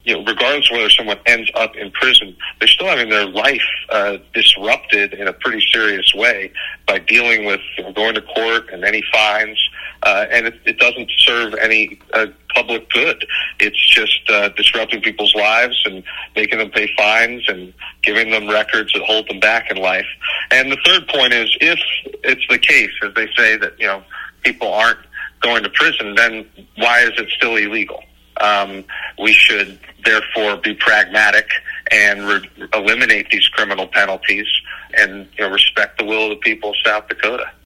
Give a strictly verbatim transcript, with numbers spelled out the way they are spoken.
you know, regardless of whether someone ends up in prison, they're still having their life uh, disrupted in a pretty serious way by dealing with, you know, going to court and any fines, uh, and it, it doesn't serve any uh, public good. It's just uh, disrupting people's lives and making them pay fines and giving them records that hold them back in life. And the third point is, if it's the case, as they say, that, you know, people aren't going to prison, then why is it still illegal? Um, we should therefore be pragmatic and re- eliminate these criminal penalties and, you know, respect the will of the people of South Dakota.